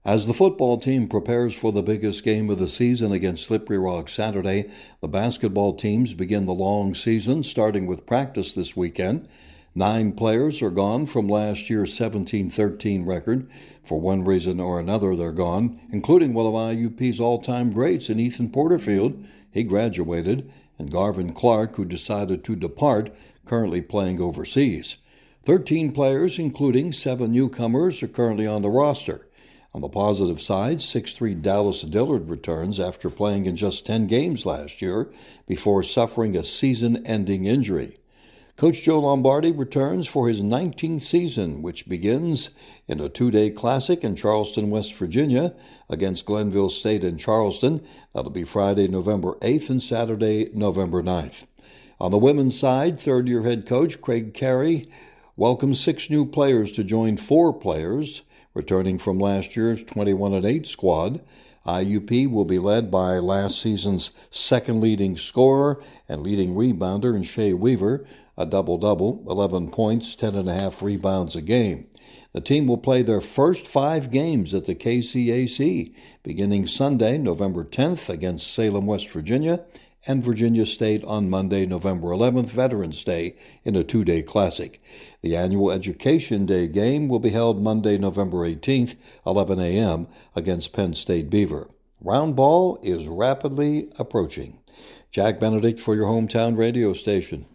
As the football team prepares for the biggest game of the season against Slippery Rock Saturday, the basketball teams begin the long season, starting with practice this weekend. 9 players are gone from last year's 17-13 record. For one reason or another, they're gone, including one of IUP's all-time greats in Ethan Porterfield. He graduated, and Garvin Clark, who decided to depart, currently playing overseas. 13 players, including 7 newcomers, are currently on the roster. On the positive side, 6'3" Dallas Dillard returns after playing in just 10 games last year before suffering a season-ending injury. Coach Joe Lombardi returns for his 19th season, which begins in a 2-day classic in Charleston, West Virginia, against Glenville State in Charleston. That'll be Friday, November 8th and Saturday, November 9th. On the women's side, third-year head coach Craig Carey welcomes 6 new players to join 4 players returning from last year's 21-8 squad. IUP will be led by last season's second leading scorer and leading rebounder in Shea Weaver, a double-double, 11 points, 10.5 rebounds a game. The team will play their first 5 games at the KCAC, beginning Sunday, November 10th against Salem, West Virginia, and Virginia State on Monday, November 11th, Veterans Day, in a 2-day classic. The annual Education Day game will be held Monday, November 18th, 11 a.m., against Penn State Beaver. Round ball is rapidly approaching. Jack Benedict for your hometown radio station.